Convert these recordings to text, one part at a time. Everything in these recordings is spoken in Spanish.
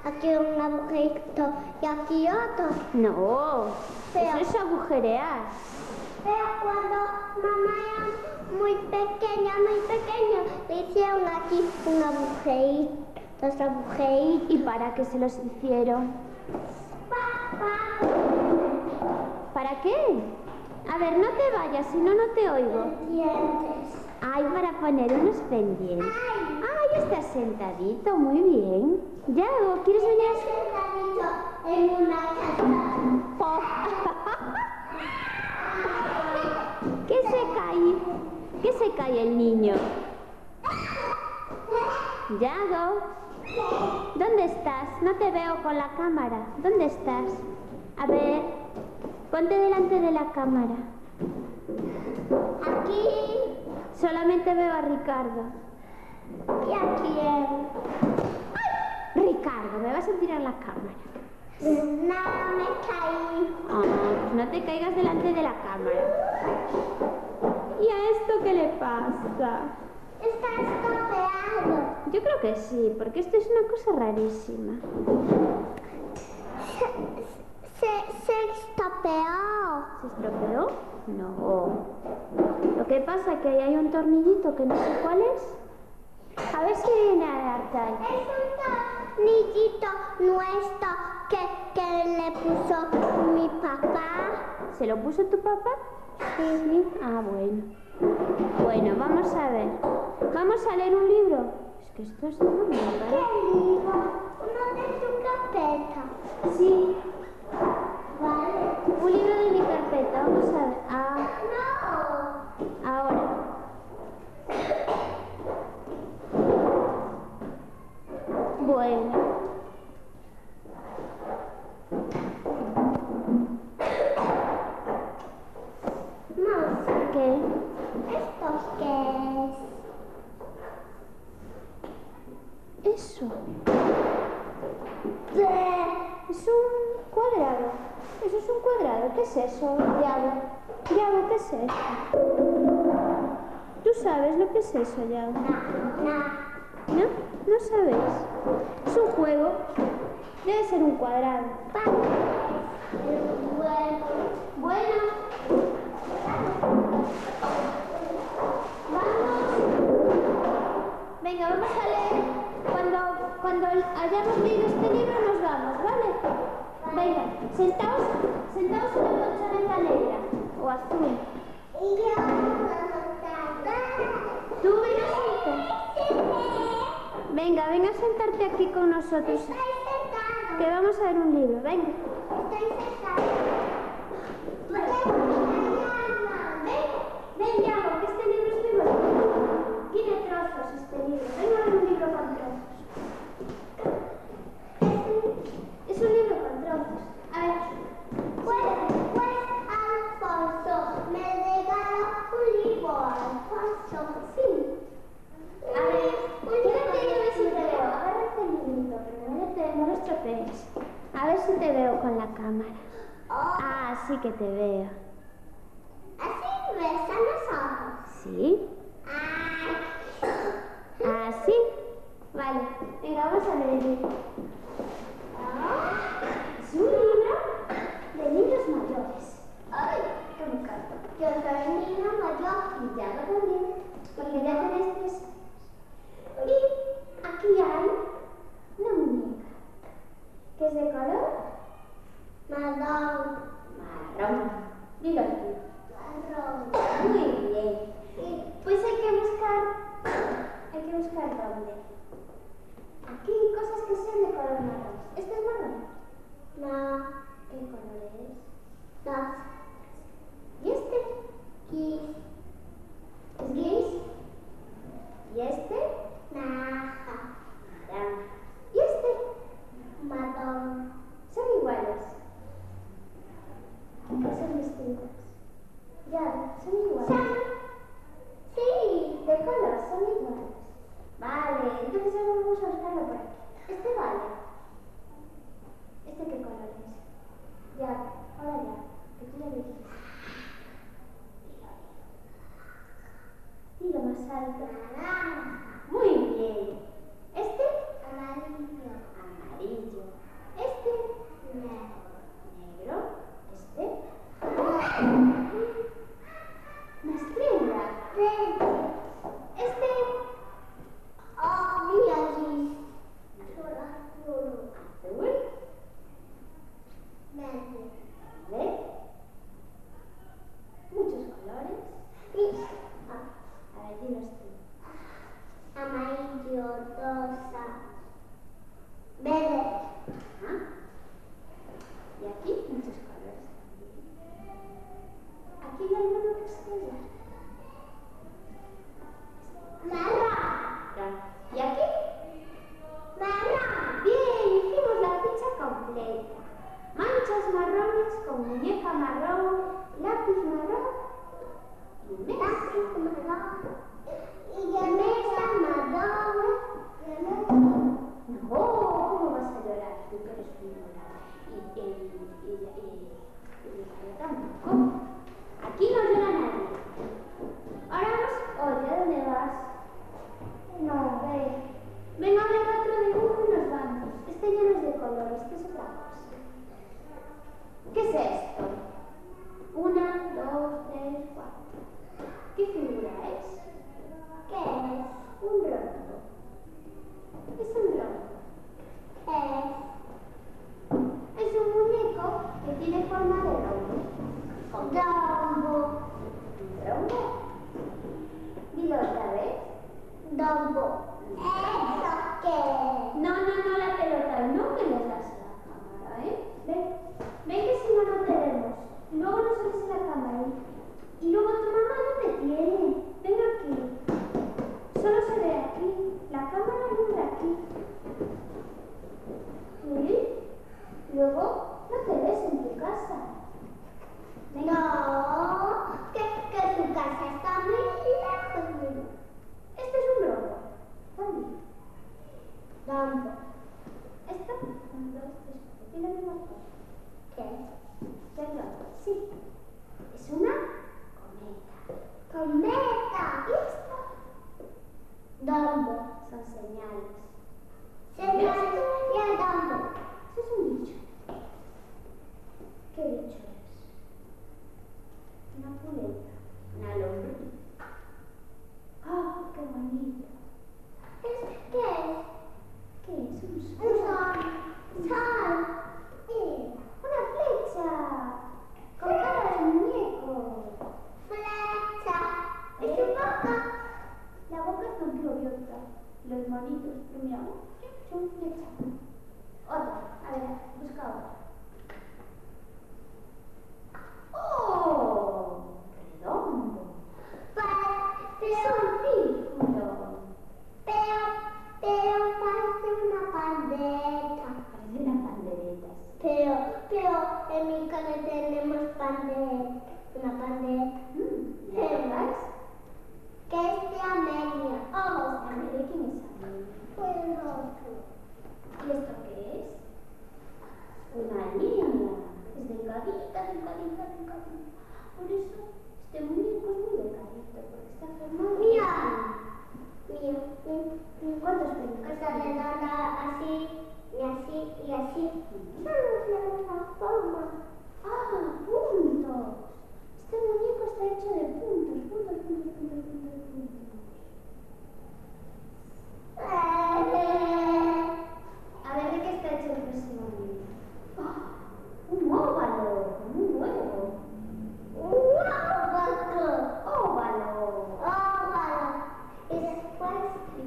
aquí un agujerito y aquí otro. No, Pero- eso es agujerear. Pero cuando mamá era muy pequeña, le hicieron aquí un agujerito, dos agujeritos. ¿Y para qué se los hicieron? Papá, ¿Para qué? A ver, no te vayas, si no, no te oigo. dientes. Ay, para poner unos pendientes. Ay, estás sentadito, muy bien. Yago, ¿quieres venir a Sentadito en una casa. Oh. ¿Qué se cae? ¿Qué se cae el niño? Yago, ¿dónde estás? No te veo con la cámara. ¿Dónde estás? A ver, ponte delante de la cámara. Aquí Solamente veo a Ricardo. y aquí. Ricardo, me vas a tirar la cámara. No me caí. Ah, pues no te caigas delante de la cámara. ¿Y a esto qué le pasa? Está estropeado. Yo creo que sí, porque esto es una cosa rarísima. Se estropeó. ¿Se estropeó? No. Lo que pasa es que ahí hay un tornillito que no sé cuál es. A ver si viene a darte ahí. Es un tornillito nuestro que le puso mi papá. ¿Se lo puso tu papá? Sí. Ah, bueno. Bueno, vamos a ver. ¿Vamos a leer un libro? Es que esto es muy ¿Qué raro. libro? Uno de su carpeta. Sí, Vale. un libro de mi carpeta. Vamos a ver. Ah, No. ahora. Bueno. No. ¿Qué? ¿Esto qué es? Eso. Es un cuadrado. Eso es un cuadrado. ¿Qué es eso, Yago? Yago, ¿qué es eso? ¿Tú sabes lo que es eso, Yago? No. ¿No? ¿No sabes? Es un juego. Debe ser un cuadrado. Bueno. Venga, vamos a leer. Cuando hayamos leído este libro nos vamos, ¿vale? Venga, sentaos en la colchoneta negra o azul. Y yo Tú venga, ven a sentarte aquí con nosotros, Estoy sentado. que vamos a ver un libro. Venga. Estoy sentado. Ven, Yago, que este libro es muy bonito. Tiene trozos este libro. Venga a ver un libro con trozos. Es un libro con trozos. A ver. Pues Alfonso me regaló un libro, Alfonso. Sí. A ver, quédate y a ver si te veo. Agárrate el librito, pero no lo estropees. A ver si te veo con la cámara. Ah, sí que te veo. Así me están los ojos. ¿Sí? Ay. ¿Ah, sí? Vale. Venga, vamos a leer el libro. Es un libro de niños mayores. Ay, qué me encanta. Yo soy niña mayor. Y ya lo también, porque ya tenés 3 años. Y aquí hay una muñeca, que es de color Marrón. marrón. Dilo tú. Marrón. Muy bien. Pues hay que buscar dónde. Aquí hay cosas que sean de color muñeca. Manchas marrones con muñeca marrón, lápiz marrón y mesa. Lápiz marrón. Y mesa marrón. No, ¿cómo vas a llorar? Tú que eres muy llorada. Y tampoco. Aquí no llora nadie. Ahora vamos. Oye, ¿a dónde vas? No, ve. Venga, abre otro dibujo y nos vamos. Este ya no es de color, este es otra cosa. ¿Qué es esto? 1, 2, 3, 4. ¿Qué figura es? ¿Qué es? Un rombo. Es un rombo. ¿Qué es? Es un muñeco que tiene forma de rombo. Dombo. ¿Un rombo? Dilo otra vez. Dombo. ¿Eso qué es? No, la pelota. No me le das a la cámara, ¿eh? Ven que si no, no te vemos. Y luego no sales en la cámara. Y luego tu mamá no te tiene. Ven aquí. Solo se ve aquí. La cámara no ve aquí. ¿Sí? Luego no te ves en tu casa. Venga. No, que tu casa está muy lejos. Este es un rombo. También. Dombo. Esto, 1, 2, 3, 4. Tiene la misma forma. ¿Qué es? ¿Qué es rombo? Sí. Es una cometa. Cometa. ¿Y esto? Dombo. Son señales. Señal y el dombo. Eso es un bicho. ¿Qué bicho es? Una puleta. Una lombriz. ¡Ah, qué bonito! ¿Este qué es? ¿Qué es? Un Un sol. sol. Sol. Mira. ¡Una flecha! Con cara de muñeco. Flecha. ¿Y su boca? La boca es con gloriota. Los monitos. Pero mira, son flecha. Otra. A ver, busca otra. ¡Oh! Redondo. Es un círculo. Pero parece una pandeta. Parece una pandereta. Pero en mi casa tenemos pandeta. Una pandeta. ¿De verdad? Que es de Amelia. Oh, Amelia, ¿quién es Amelia? Pues otro. ¿Y esto qué es? Una niña. Es delgadita. Por eso este muñeco es muy delgadito, porque está formado. Mira. ¿Cuántos pelitos? Cosa redonda así y así y así. La forma. ¡Ah, puntos! Este muñeco está hecho de puntos. A ver, ¿de qué está hecho el próximo muñeco? ¡Ah! Un óvalo, como un huevo. ¡Óvalo! Y después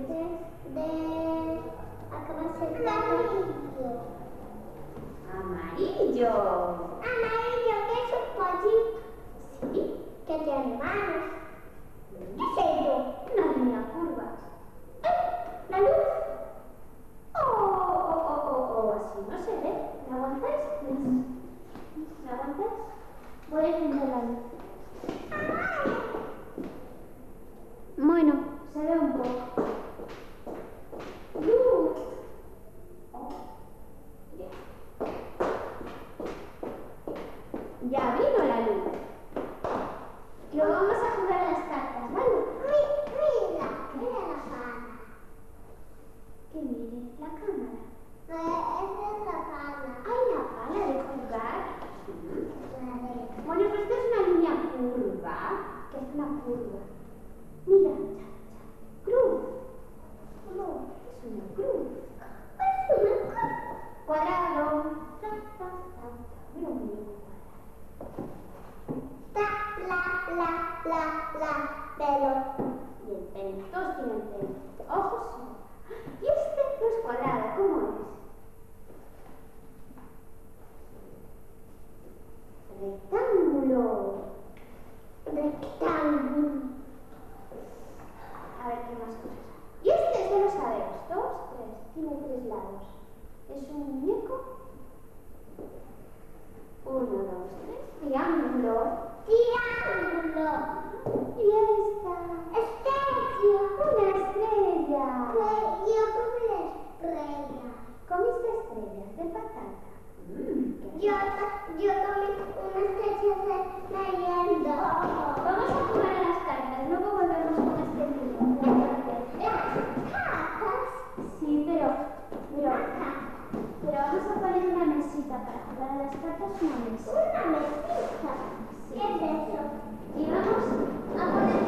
de acabarse el amarillo. ¡Amarillo! Amarillo, que es un pollito. Sí. Que tiene manos. ¿Qué es eso? Una línea curva. ¡Ay! ¡La luz! ¡Oh! Así no se ve. ¿Me aguantáis? ¿Me aguantáis? Voy a encender la luz. Bueno, se ve un poco. ¡Luz! Oh, ya vino la luz. Y luego vamos a jugar a las cartas, ¿vale? Mira la pana. Que mire la cámara. Esa es la pana. ¡Ay, la pala de jugar! Bueno, pues esta es una línea curva. ¿Qué es una curva? Mira, cruz. No, es una cruz. Cuadrado. Mira un muñeco cuadrado. Pelo. Y el pelo. Todos tienen pelo. Ojos no. Y este no es cuadrado. ¿Cómo es? Rectángulo. Rectángulo. 1, 2, 3. Triángulo. Triángulo. Y esta. Estrella. Una estrella. Yo comí estrella. ¿Comiste estrellas de patata? Yo comí una estrella de leyenda. Vamos a jugar a las cartas, luego volvemos con este libro. Cartas. Sí, pero vamos a poner una mesita para jugar a las cartas, una mesa. Una mesita. ¿Qué es eso? Y vamos a poner...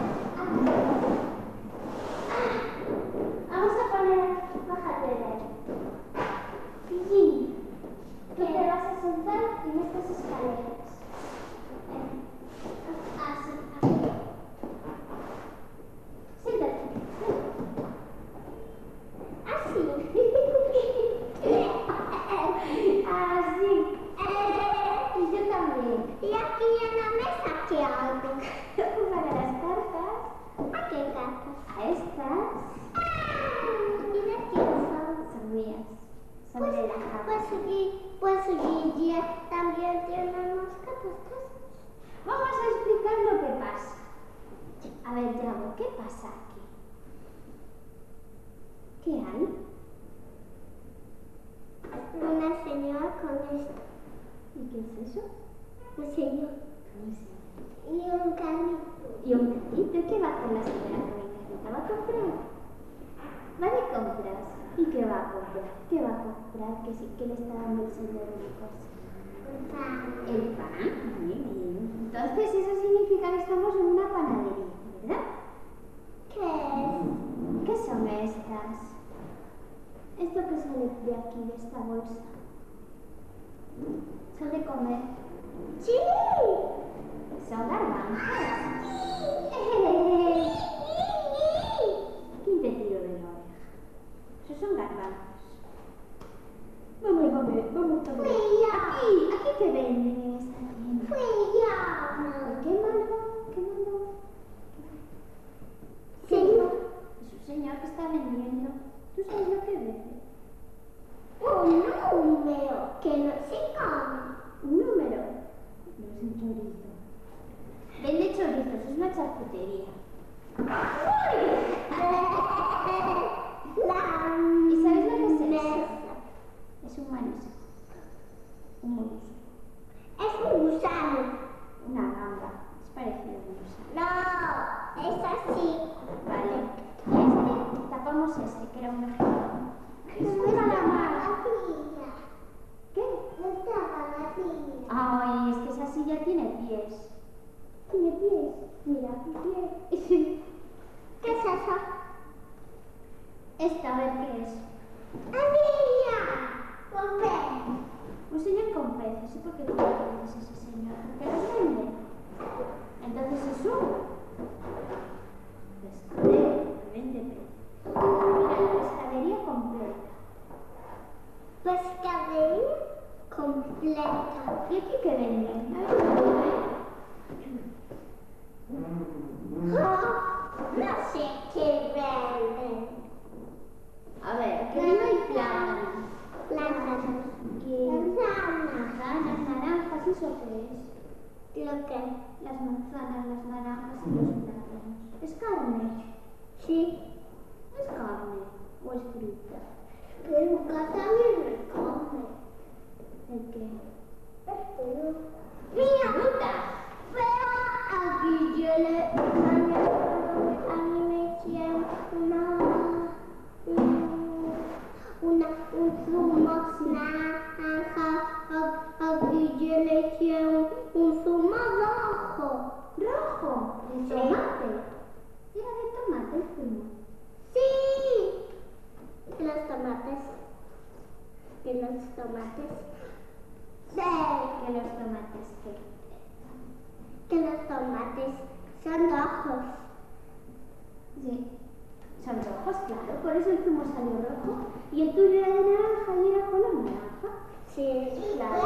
Vamos a poner... Bájate de ahí. Pillín, tú te vas a sentar en estas escaleras. Así, así. Siéntate. Así. Así. Y yo también. Y aquí en la mesa, ¿qué hago? Jugar a las cartas. ¿A qué cartas? A estas. ¿Y de quién son? Son mías. Son de la cama. Pues Guille también tiene unas cartas. Vamos a explicar lo que pasa. A ver, Yago, ¿qué pasa aquí? ¿Qué hay? Una señora con esto. ¿Y qué es eso? Un señor. Y un carrito. ¿Y un carrito? ¿Qué va a hacer la señora con el carrito? ¿Va a comprar? Va de compras. ¿Y qué va a comprar? ¿Qué va a comprar? ¿Qué le está dando el señor una cosa? Un pan. El pan. Muy bien. Entonces eso significa que estamos en una panadería, ¿verdad? ¿Qué es? ¿Qué son estas? Esto que sale de aquí, de esta bolsa. Son de comer. ¡Sí! Son garbanzos. ¿Quién te tiró de la oreja? Esos son garbanzos. Vamos a ver. Fui yo. Aquí te venden en esta tienda. Fui yo. ¿Qué mando? Señor. Es un señor que está vendiendo. ¿Tú sabes lo que vende? Un número que no se come. Un número. No es un chorizo. Vende chorizos, es una charcutería. ¿Y sabes lo que es eso? Es un marisco. Un molusco. Es un gusano. Una gamba. Es parecido a un gusano. No, es así. Vale. Y tapamos este, que era un mejillón. Es un calamar. ¿Qué? Ay, es que esa silla tiene pies. ¿Tiene pies? Mira, pie. ¿Qué es eso? Esta, a ver qué es. ¡Amiga! ¡Papel! Un señor con peces. ¿Y por qué tiene peces ese señor? Porque los vende. Entonces es un pescadero. Vende peces. Mira, la pescadería completa. Pescadería completa. ¿Y aquí qué venden? A ver, No sé qué venden. a ver, aquí arriba hay plátanos. Plátanos. Manzanas, naranjas, ¿y eso qué es? Lo que Las manzanas, las naranjas y los plátanos. ¿Es carne? sí. ¿Es carne o es fruta? Pero también me come. ¿El qué? Mira, ¿Fruta? pero aquí yo a mí me hicieron un zumo naranja. Aquí yo le hicieron un zumo rojo. ¿Rojo? ¿De Sí. tomate? ¿Era de tomate el zumo? Sí. De los tomates. Sí. ¿Que los tomates qué? Que los tomates son rojos. Sí. Son rojos, claro. Por eso el zumo salió rojo. ¿Y el tuyo era de naranja y era color naranja? Sí. Claro.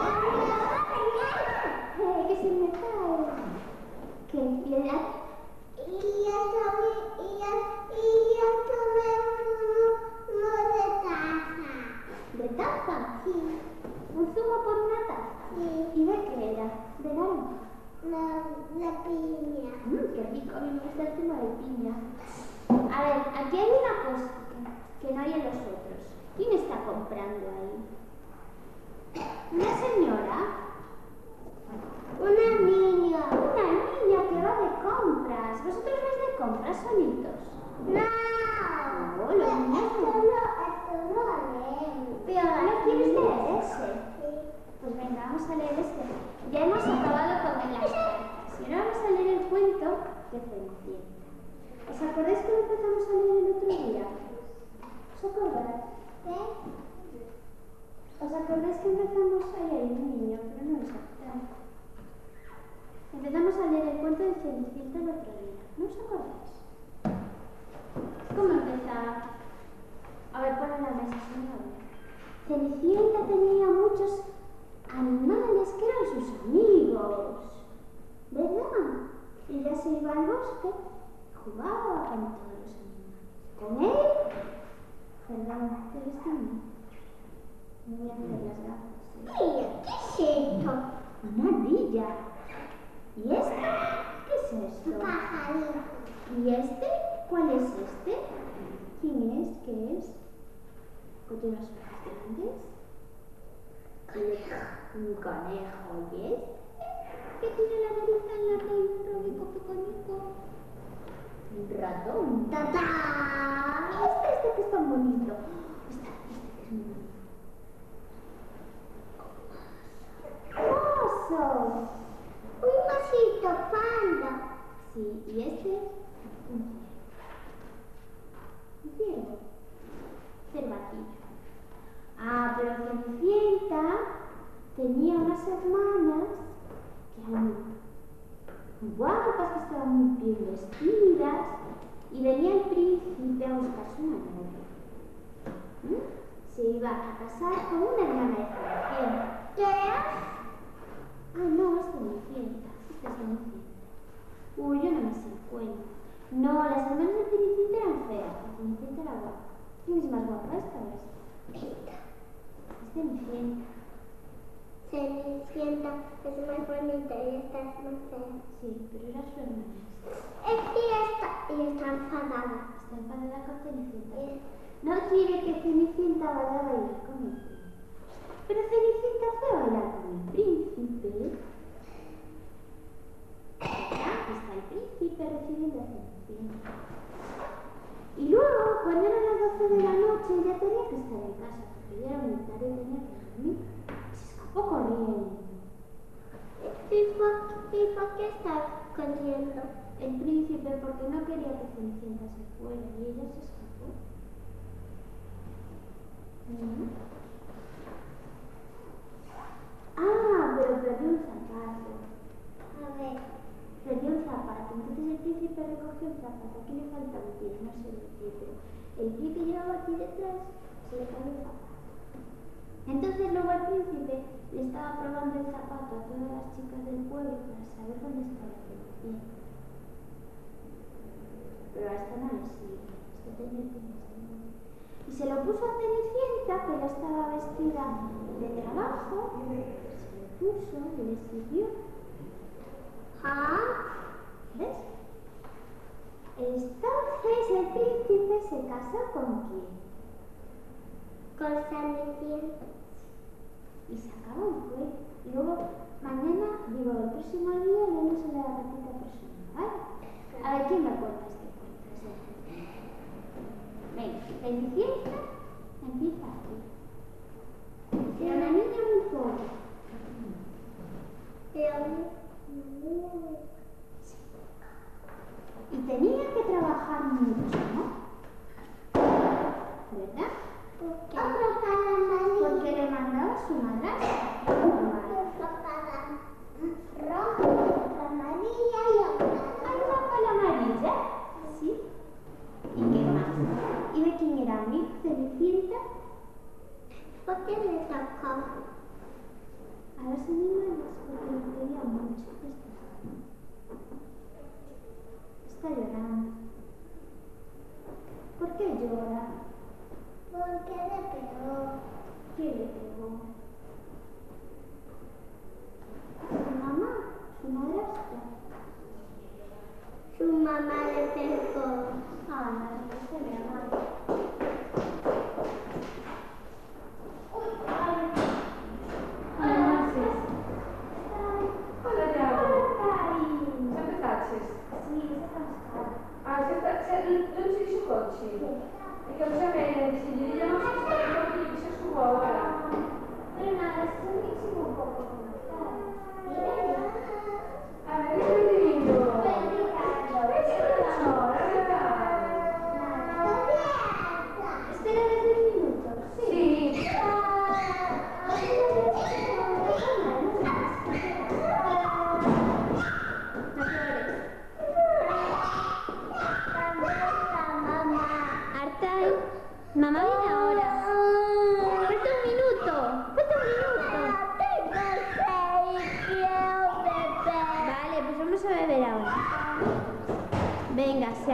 Que se me cae. ¿Qué? ¿Y el Y yo tomé uno de taza. de taza? Sí. ¿Un zumo por una taza? Sí. ¿Y de qué era? A mí me gusta el zumo de piña. A ver, aquí hay una cosa que no hay en los otros. ¿Quién está comprando ahí? ¿Una señora? Una niña. Una niña que va de compras. ¿Vosotros vais de compras solitos? No. Oh, los niños Esto no. lo haré. Pero no quieres leer ese. Sí. Pues venga, vamos a leer este. Ya hemos acabado con las cartas. Y ahora vamos a leer el cuento de Cenicienta. ¿Os acordáis que lo empezamos a leer el otro día? ¿Os acordáis? ¿Qué? ¿Os acordáis que empezamos ahí hay un niño, pero no es exacto? Empezamos a leer el cuento de Cenicienta el otro día. ¿No os acordáis? ¿Cómo empezaba? A ver, ponlo en la mesa, señor. Cenicienta tenía muchos animales que eran sus amigos, ¿verdad? Ella se iba al bosque, jugaba con todos los animales. Con él, perdón, ¿qué destino? Me voy a hacer las gafas. Mira, ¿qué es esto? Una ardilla. ¿Y este? ¿Qué es esto? Un pajarito. ¿Y este? ¿Cuál es este? ¿Quién es? ¿Qué es? ¿Qué tiene las orejas grandes? Un conejo. ¿Y este? ¿Qué tiene la nariz tan larga y un robico pequeñito? Un ratón. ¡Tatán! Este que es tan bonito. Este que es muy bonito. ¡Oso! Un osito panda. Sí, y este, un ciego. Cervatillo. Ah, pero Cenicienta tenía unas hermanas que eran muy guapas, que estaban muy bien vestidas, y venía el príncipe a buscarse una novia. Se iba a casar con una hermana de Cenicienta. ¿Qué es? Ah, no, es Cenicienta. Esta es Cenicienta. Uy, yo no me sé el cuento. No, las hermanas de Cenicienta eran feas. La Cenicienta era guapa. ¿Quién es más guapa, esta o esta? Esta. Es Cenicienta. Cenicienta es más bonita y esta es más fea. Sí, pero era su hermana. Y está enfadada. Está enfadada con Cenicienta. Y- No quiere que Cenicienta vaya a bailar con el príncipe. Pero Cenicienta fue a bailar con el príncipe. Está el príncipe recibiendo a Cenicienta. Y luego, cuando eran las 12 de la noche, ya tenía que estar en casa, porque ya era muy tarde y tenía que dormir. Se escapó corriendo. ¿Y por qué está corriendo? El príncipe, porque no quería que Cenicienta se fuera, y ella se escapó. Ah, pero perdió un zapato. A ver. Perdió un zapato. Entonces el príncipe recogió un zapato. Aquí le falta un pie, no sé el pie, pero el pie que llevaba aquí detrás se le cayó el zapato. Entonces luego el príncipe le estaba probando el zapato a todas las chicas del pueblo para saber dónde estaba el pie. Pero a esta no le sigue. Esta tenía el pie. Y se lo puso a Cenicienta, que ya estaba vestida de trabajo. Se lo puso y le sirvió. Ah, ¿Ves? Entonces el príncipe se casó con quién? con Cenicienta. Y se acabó el cuento. Y luego mañana, digo, el próximo día leemos la gatita persona, ¿vale? A ver, ¿quién me cuenta este cuento? Venga, Cenicienta empieza aquí. Era una niña muy pobre. Y tenía que trabajar mucho, ¿no? ¿Verdad? Porque le mandaba su madrastra. ¿Hay ropa la amarilla? Sí. ¿Y qué más? ¿Y de quién era amigo? ¿Cenicienta? ¿Por qué le tocó? A los animales, porque lo quería mucho. Está llorando. ¿Por qué llora? Porque le pegó. ¿Quién le pegó? Su mamá, su madrastra. Su mamá.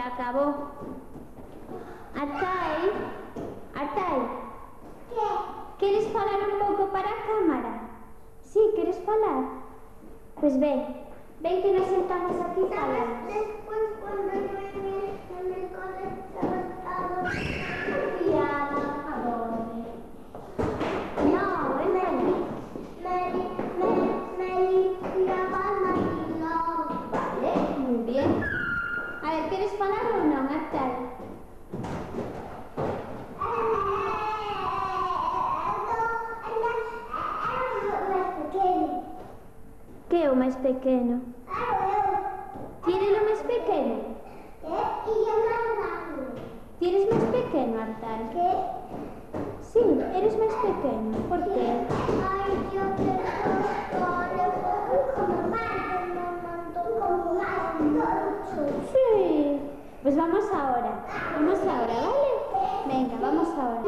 acabó. Artai, Artai, queres falar un pouco para a cámara? Sí, queres falar? Pois ven que nos sentamos aquí falamos. Después cuando yo en el colegio estaba confiada. ¿A dónde? No, ven Me limpiaba la pila. Vale, muy bien. A ver, queres falar ou non, Artai? Que é o máis pequeno? Tienes o máis pequeno? Tienes máis pequeno, Artai? Sí, eres máis pequeno. Por qué? Sí. Pues vamos ahora, ¿vale? Venga, vamos ahora.